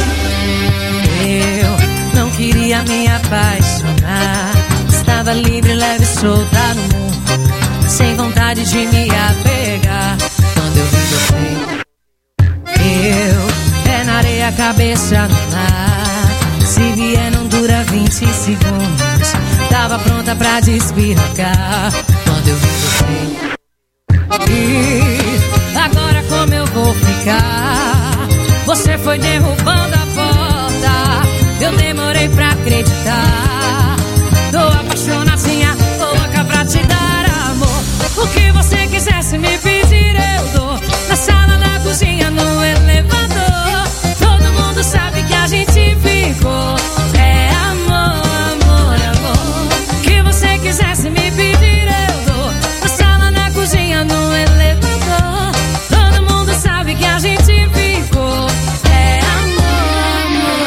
Eu não queria me apaixonar. Estava livre, leve e solta no mundo, sem vontade de me apegar. Quando eu vi você, eu, pé na areia, cabeça no mar. Se vier não dura vinte segundos. Tava pronta pra despirocar. Quando eu vi você, e agora como eu vou ficar? Você foi derrubando a porta, eu demorei pra acreditar. Tô apaixonadinha, tô louca pra te dar amor. O que você quisesse me pedir eu dou. Na sala, na cozinha, no elevador. Todo mundo sabe que a gente ficou. É amor, amor, amor. O que você quisesse me pedir eu dou. Na sala, na cozinha, no elevador. Todo mundo sabe que a gente ficou. É amor, amor,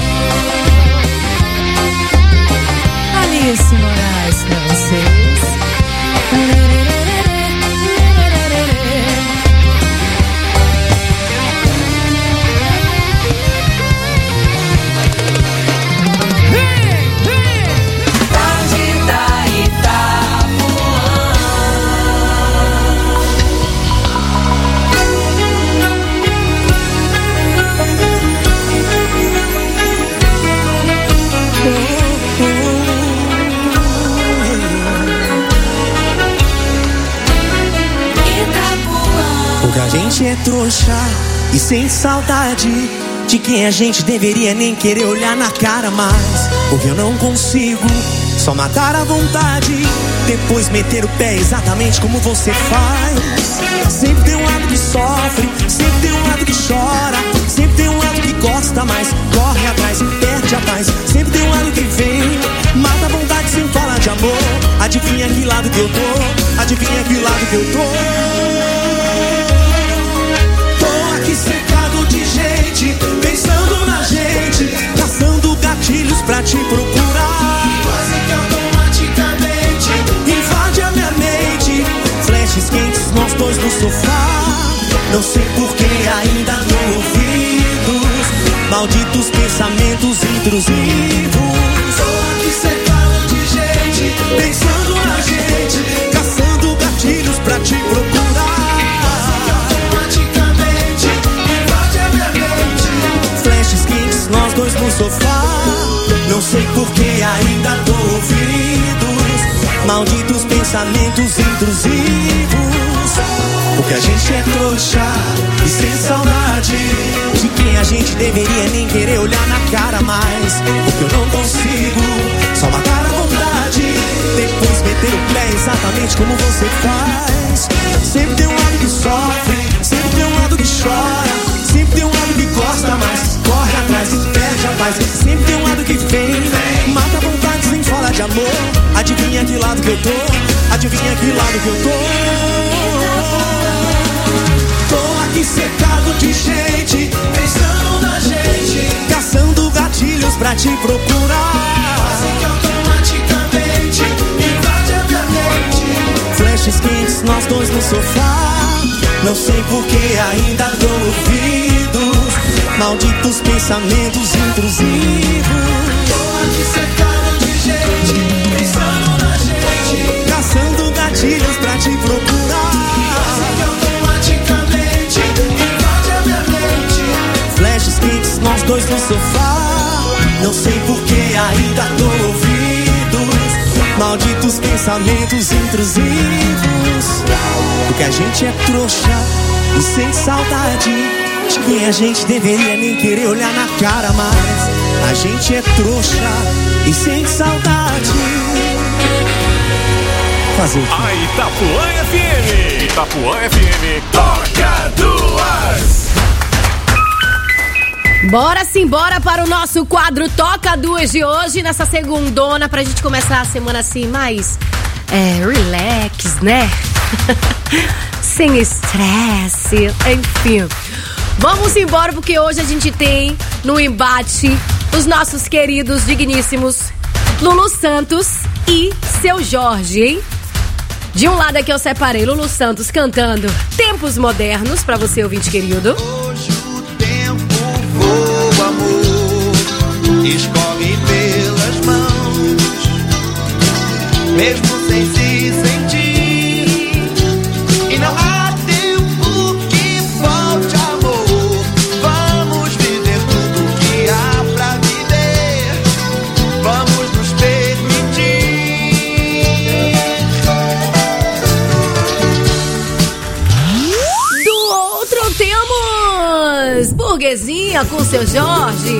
amor. Alice Moraes pra vocês.
A gente é trouxa e sem saudade de quem a gente deveria nem querer olhar na cara mais. Porque eu não consigo Só matar a vontade, depois meter o pé exatamente como você faz. Sempre tem um lado que sofre, sempre tem um lado que chora, sempre tem um lado que gosta mais, corre atrás, perde a paz. Sempre tem um lado que vem, mata a vontade sem falar de amor. Adivinha que lado que eu tô, adivinha que lado que eu tô. Tô aqui cercado de gente, pensando na gente, caçando gatilhos pra te procurar. Quase que automaticamente invade a minha mente, flashes quentes, nós dois no sofá. Não sei por que ainda dou ouvidos, malditos pensamentos intrusivos. Tô aqui cercado de gente, pensando na gente, caçando gatilhos pra te procurar. Quase que automaticamente invade a minha mente, flashes quentes, nós dois no sofá. Não sei por que ainda dou ouvidos, malditos pensamentos intrusivos. Porque a gente é trouxa e sem saudade de quem a gente deveria nem querer olhar na cara mais. Porque eu não consigo só matar a vontade, depois meter o pé exatamente como você faz. Sempre tem um lado que sofre, sempre tem um lado que chora, sempre tem um lado que gosta mais, corre atrás e perde a paz. Sempre tem um lado que vem, mata a vontade sem falar de amor. Adivinha que lado que eu tô, adivinha que lado que eu tô. Tô aqui cercado de gente, pensando na gente, caçando gatilhos pra te procurar. Quase que automaticamente invade a minha mente, flashes quentes, nós dois no sofá. Não sei por que ainda dou ouvidos, malditos pensamentos intrusivos. Tô aqui cercado de gente, pensando na gente, caçando gatilhos pra te procurar. Quase que automaticamente invade a minha mente, flashes quentes, nós dois no sofá. Não sei por que ainda dou ouvidos, malditos pensamentos intrusivos. Porque a gente é trouxa e sem saudade de quem a gente deveria nem querer olhar na cara mais. A gente é trouxa e sem saudade. Fazer o quê?
A Itapuã F M. Itapuã F M. Toca duas.
Bora sim, bora para o nosso quadro Toca Duas de hoje, nessa segundona, pra gente começar a semana assim mais é, relax, né? Sem estresse, enfim. Vamos embora porque hoje a gente tem no embate os nossos queridos, digníssimos Lulu Santos e Seu Jorge, hein? De um lado aqui eu separei Lulu Santos cantando Tempos Modernos, pra você, ouvinte querido.
Hoje o tempo voa, amor, escorre pelas mãos, mesmo sem se sentir, e não há tempo que volte, amor. Vamos viver tudo que há pra viver, vamos nos permitir.
Do outro temos Burguesinha com Seu Jorge.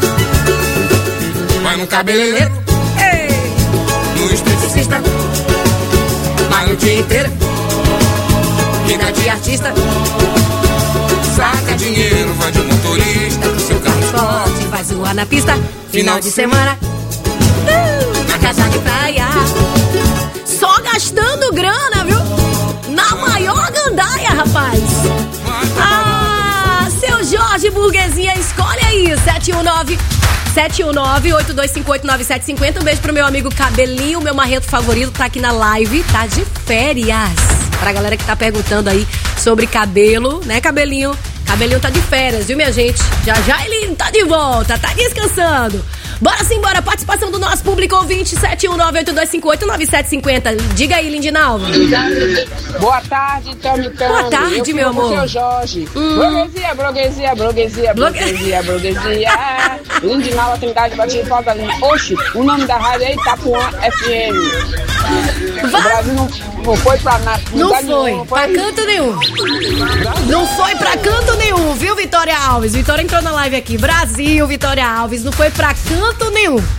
Vai no cabeleireiro,
ei,
no esteticista,
vai no dia inteiro, fica de artista,
saca dinheiro, vai de motorista com seu carro
esporte, vai zoar na pista, final de semana, uh, na casa de praia, só gastando grana, viu? Na maior gandaia, rapaz. Ah, Seu Jorge, Burguesinha, escolhe aí, sete um nove sete um nove, oito dois cinco oito, nove sete cinco zero. Um beijo pro meu amigo Cabelinho, meu marreto favorito, tá aqui na live, tá de férias. Pra galera que tá perguntando aí sobre cabelo, né, Cabelinho? Cabelinho tá de férias, viu, minha gente? Já já ele tá de volta, tá descansando. Bora sim, bora. Participação do nosso público ouvinte, sete um nove, oito dois cinco oito, nove sete cinco zero. Diga aí, Lindinalva.
Boa tarde, Tami Tami.
Boa tarde,
eu
meu amor.
Seu Jorge.
Hum.
Burguesia, burguesia, burguesia, burguesia, burguesia. Lindinalva, Trindade, Batinho, Falta Linda. Oxe, o nome da rádio é Itapuã F M. O Brasil não, não foi pra nada.
Não foi, nenhum, foi pra canto nenhum. Não foi pra canto nenhum, viu, Vitória Alves? Vitória entrou na live aqui. Brasil, Vitória Alves, não foi pra canto nenhum.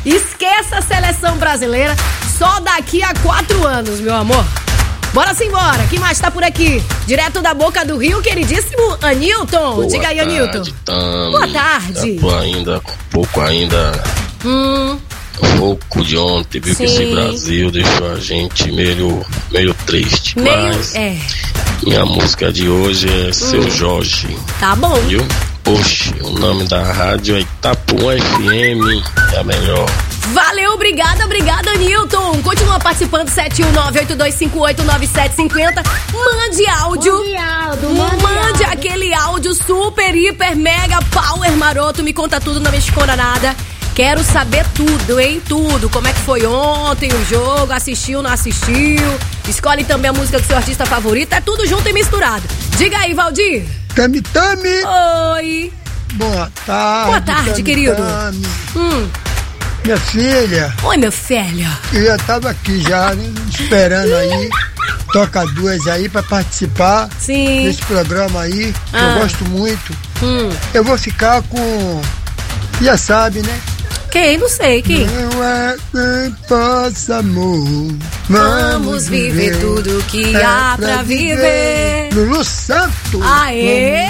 Esqueça a seleção brasileira só daqui a quatro anos, meu amor. Bora simbora, quem mais tá por aqui? Direto da Boca do Rio, queridíssimo Anilton.
Boa
Diga aí,
tarde,
Anilton.
Tami.
Boa tarde.
Tá ainda, pouco ainda.
Hum.
Pouco de ontem, viu? Que
Sim.
esse Brasil deixou a gente meio, meio triste.
Meio,
Mas
é.
minha música de hoje é Seu Jorge.
Tá bom.
Viu? Oxe, o nome da rádio é Itapuã F M, é a melhor.
Valeu, obrigada, obrigada, Nilton. Continua participando, sete um nove oito dois cinco oito nove sete cinco zero. Mande áudio.
Mande áudio, mande
Mande
áudio.
aquele áudio super, hiper, mega, power, maroto. Me conta tudo, não me esconda nada. Quero saber tudo, hein? Tudo. Como é que foi ontem o jogo? Assistiu, não assistiu? Escolhe também a música do seu artista favorito. É tudo junto e misturado. Diga aí, Valdir.
Tami, Tami.
Oi.
Boa tarde.
Boa tarde,
Tami,
querido.
Tami.
Hum.
Minha filha.
Oi, meu filho.
Eu já tava aqui já, né, esperando aí. Toca duas aí pra participar.
Sim.
Desse programa aí, que
Ah.
eu gosto muito.
Hum.
Eu vou ficar com... Já sabe, né?
Quem? Não sei, quem?
Não é nem possa, amor.
Vamos viver tudo que
É
há pra viver.
Lulu Santos.
Aê!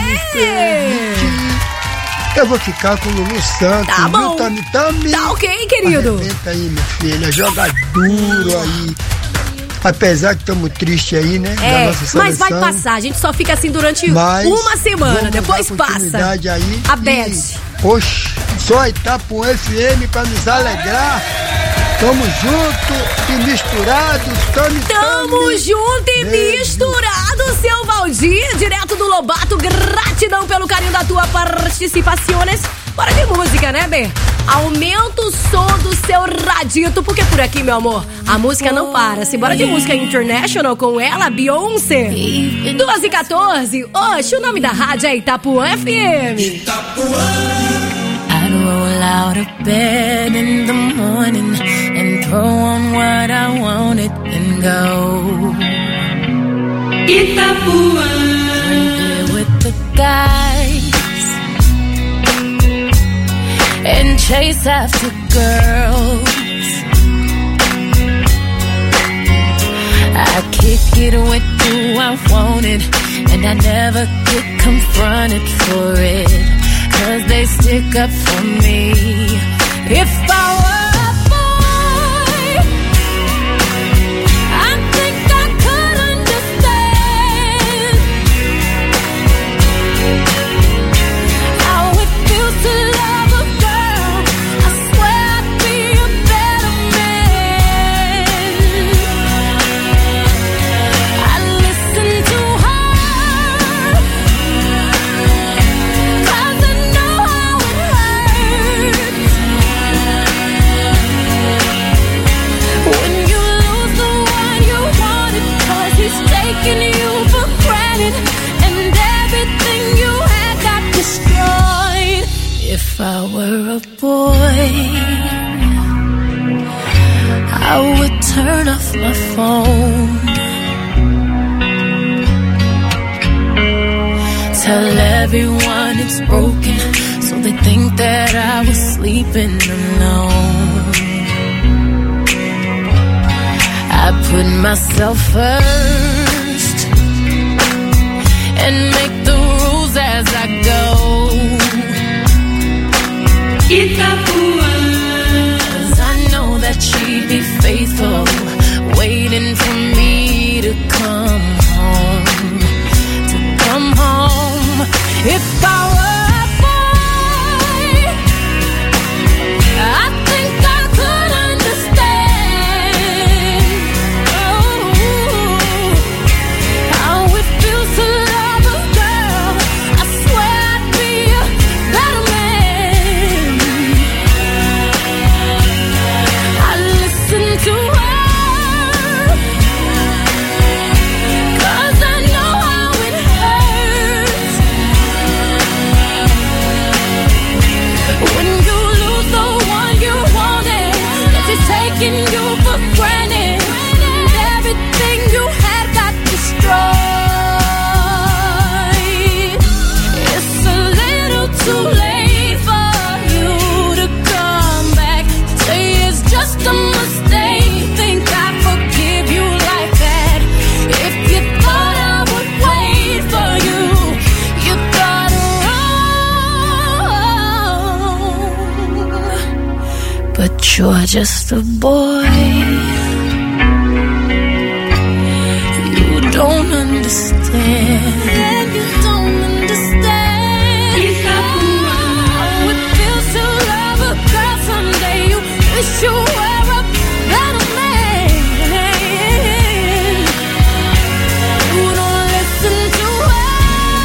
Eu vou ficar com o Lulu Santos.
Tá bom.
Viu, Tami, Tami?
Tá ok, querido.
Arrebenta aí, minha filha. Joga duro aí. Apesar que estamos tristes aí, né? da
É,
nossa seleção.
mas vai passar. A gente só fica assim durante
Mas
uma semana.
vamos
Depois
dar
passa.
continuidade Aí,
A bad.
E, oxe, só Itapuã F M pra nos alegrar. Tamo junto e misturados. Tamo,
Tamo junto e misturado, seu Valdir. Direto do Lobato. Gratidão pelo carinho da tua participações. Bora de música, né, Bê? Aumenta o som do seu radito, porque por aqui, meu amor, a música não para. Se bora de música international com ela, Beyoncé. duas e quatorze. Oxe, o nome da rádio é Itapuã F M.
I'd roll out of bed in the morning and throw on what I wanted and go. Itapuã. There with the guys and chase after girls. I kick it with who I wanted, and I never get confronted for it, 'cause they stick up for me. If I were a boy, I think I could understand how it feels to love a girl. I swear I'd be a better man. I listen to her, 'cause I know how it hurts when you lose the one you wanted, 'cause he's taking you for granted and everything you had got destroyed. If I were a boy, I would turn off my phone, tell everyone it's broken, so they think that I was sleeping alone. I put myself first and make the rules as I go. Itapuã. 'Cause I know that she'd be faithful, waiting for me to come home, to come home. If I were a boy, I think I could understand, oh, how it feels to love a girl.
But you're just a boy. You don't understand. You don't understand. How it feels to love a girl someday. You wish you were a better man. You don't listen to her.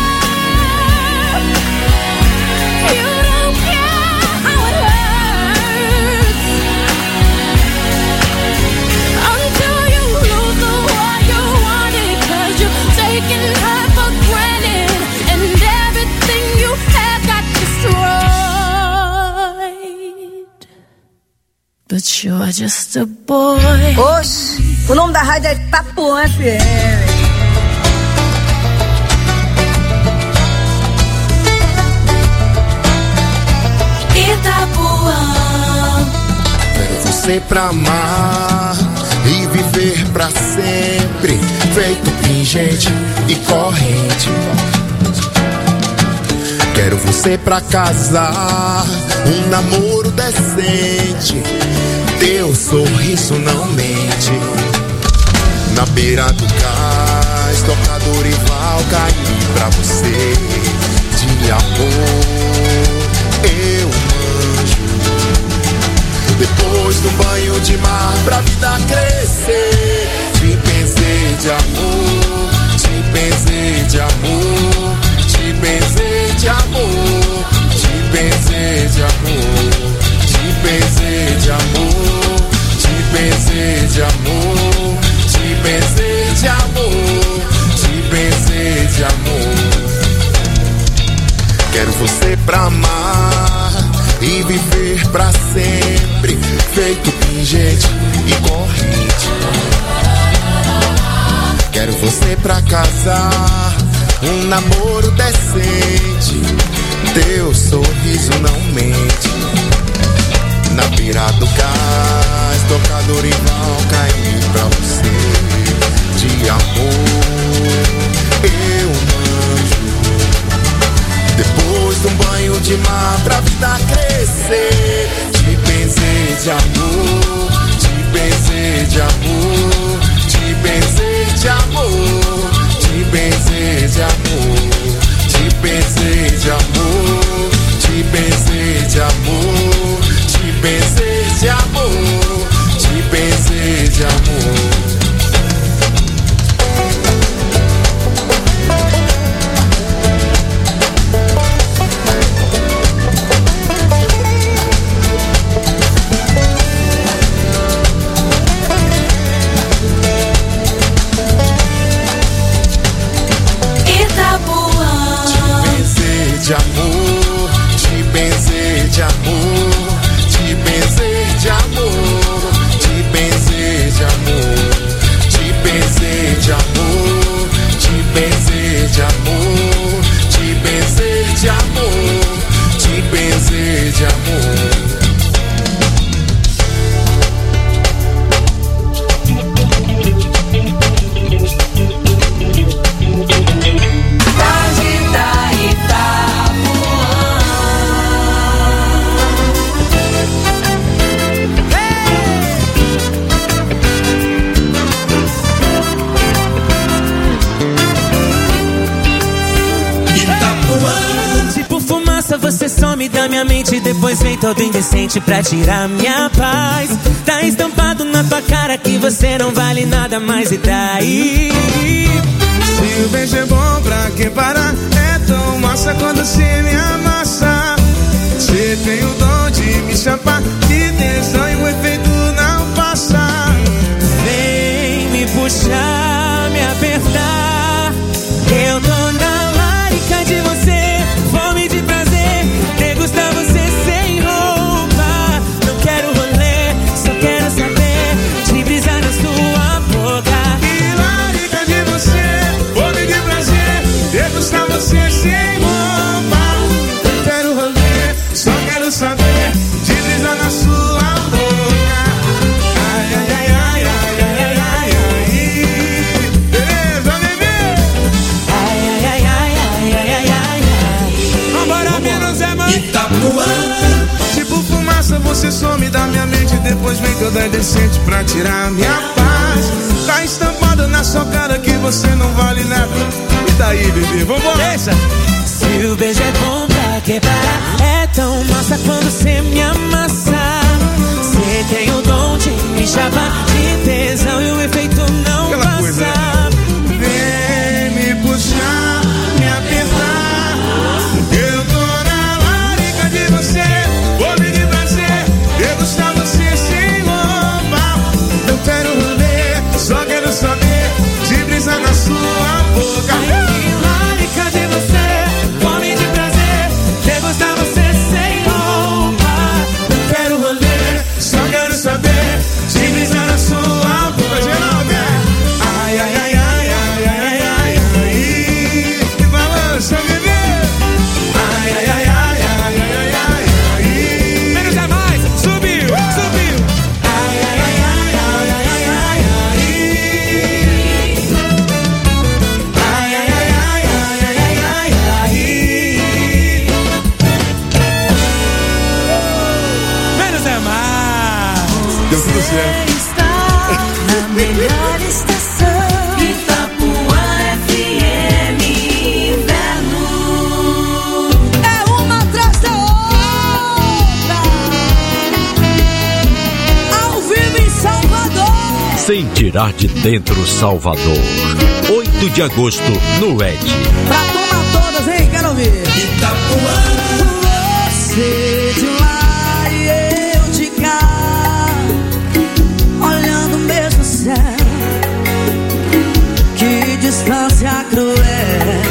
You don't care how it hurts until you lose the one you wanted. 'Cause you're taking her for granted, and everything you had got destroyed. But you're just a boy.
Oxe, o nome da rádio é Itapuã F M.
Itapuã.
Quero você pra amar e viver pra sempre, feito pingente e corrente. Quero você pra casar, um namoro decente. Teu sorriso não mente. Na beira do cais, toca Dorival, cair pra você. De amor, eu manjo. Depois do banho de mar, pra vida crescer. Te benzer de amor, te benzer de amor, te benzer de amor, te benzer de amor, te benzer de amor, te benzer de amor, te benzer de amor, te benzer de amor. Quero você pra amar e viver pra sempre, feito pingente e corrente. Quero você pra casar, um namoro decente. Teu sorriso não mente. Na beira do cais, toca Dorival, cair pra você. De amor, eu manjo. Depois de um banho de mar, pra vida crescer. Te benzer de amor, te benzer de amor, te benzer de amor, te benzer de amor, te benzer de amor, te benzer de amor, te benzer de amor, te benzer de amor. De amor, te benzer de amor, te benzer de amor, te benzer de amor, te benzer de amor, te benzer de amor, te benzer de amor, te benzer de amor.
Você some da minha mente, depois vem todo indecente pra tirar minha paz. Tá estampado na tua cara que você não vale nada mais, e daí?
Se o beijo é bom, pra que parar? É tão massa quando você me amassa. Você tem o dom de me chapar, que tesão e o efeito não passa.
Vem me puxar, me apertar. Eu tô na larica de você. Fome de prazer, degustar você sem roupa. Não quero rolê, só quero saber de brisar na sua boca.
E larica de você, fome de prazer, degustar você sem roupa. Não quero rolê, só quero saber de brisar na sua boca. Ai, ai, ai, ai, ai, ai, ai, ai. Beleza, bebê?
Ai, ai, ai, ai, ai, ai, ai, ai.
Itapuã. Tipo fumaça, você some da
da minha mente, depois vem toda indecente pra tirar a minha paz. Tá estampado na sua cara que você não vale nada. E daí, bebê, vambora. Deixa.
Se o beijo é bom pra quebrar, é tão massa quando cê me amassa. Cê tem o dom de me chamar de tesão e o efeito não
Aquela
passa.
Coisa, né? Vem me puxar, me apertar. Eu tô na larica de você. Vou me de prazer, degustar você sem roupa. Eu quero rolê, só quero saber de brisa na sua boca.
Ai, larica de você, fome de prazer, degustar você sem roupa.
Eu quero rolê, só quero saber de brisa na sua boca. Geral, né? Ai, ai, ai, ai, ai, ai, ai, ai. Que balança, bebê. Ai, ai, ai, ai, ai, ai, ai, ai.
Menos é mais, subiu, subiu.
Ai, ai, ai, ai, ai, ai, ai, ai. Ai, ai, ai, ai, ai, ai, ai, ai.
Menos é mais.
Deu tudo certo.
Na melhor estação, Itapuã F M, inverno.
É uma atrás da outra. Ao vivo em Salvador.
Sem tirar de dentro Salvador. oito de agosto no Ed.
Pra tomar todas, hein? Quero ouvir.
Itapuã.
Você de lá e eu de cá, olhando o mesmo céu. Que distância cruel.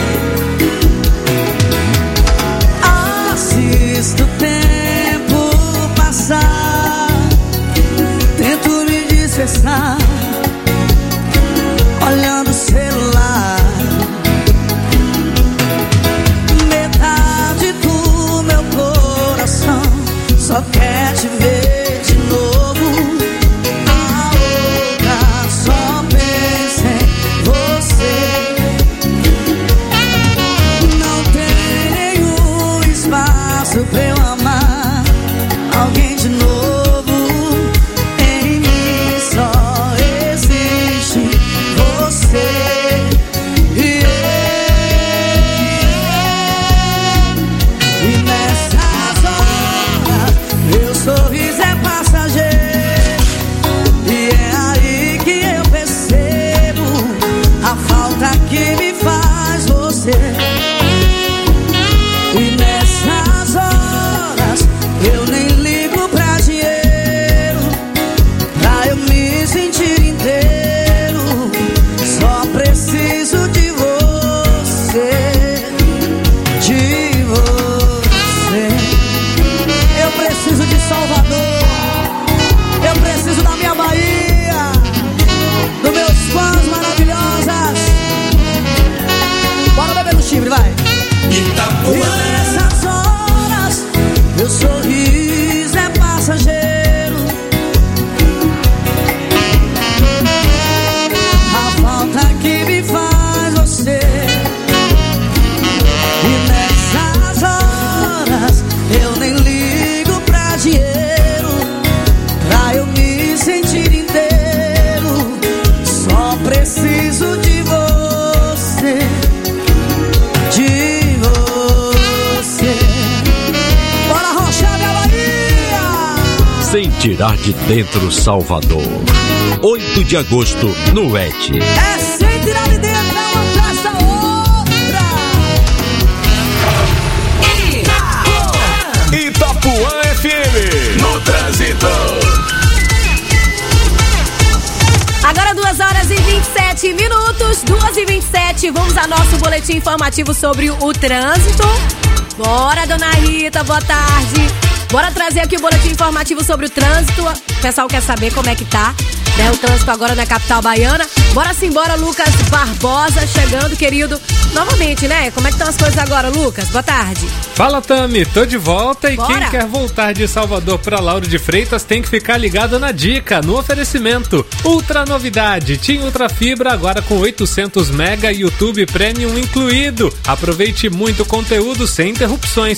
Assisto o tempo passar, tento me dispersar, olhando o celular. Metade do meu coração só quer te ver de novo. A outra só pensa em você. Não tem nenhum espaço pra eu amar alguém de novo. Em mim só existe você e eu. E nessas horas meu sorriso é passageiro. E é aí que eu percebo a falta que me faz você. E nessas horas eu nem ligo pra dinheiro, pra eu me sentir inteiro. Só preciso de você, de você. Eu preciso de Salvador, eu preciso da minha Bahia, dos meus fãs maravilhosas. Bora beber no chifre, vai. E nessas horas meu sorriso é passageiro. A falta que me faz você. E nessas horas eu nem ligo pra dinheiro, pra eu me sentir inteiro. Só preciso de você, de você. Bora rochar, minha Bahia!
Sem tirar de dentro Salvador. oito de agosto no Ed.
É sem tirar de dentro, uma atrás da outra.
Itapuã F M. No trânsito.
Agora duas horas e vinte e sete minutos, duas e vinte e sete. Vamos ao nosso boletim informativo sobre o trânsito. Bora, dona Rita, boa tarde. Bora trazer aqui o boletim informativo sobre o trânsito. O pessoal quer saber como é que tá, né, o trânsito agora na capital baiana. Bora simbora, Lucas Barbosa chegando, querido. Novamente, né? Como é que estão as coisas agora, Lucas? Boa tarde.
Fala, Tami, tô de volta e
Bora.
quem quer voltar de Salvador para Lauro de Freitas tem que ficar ligado na dica, no oferecimento. Ultra novidade, TIM Ultra Fibra agora com oitocentos mega YouTube Premium incluído. Aproveite muito conteúdo sem interrupções.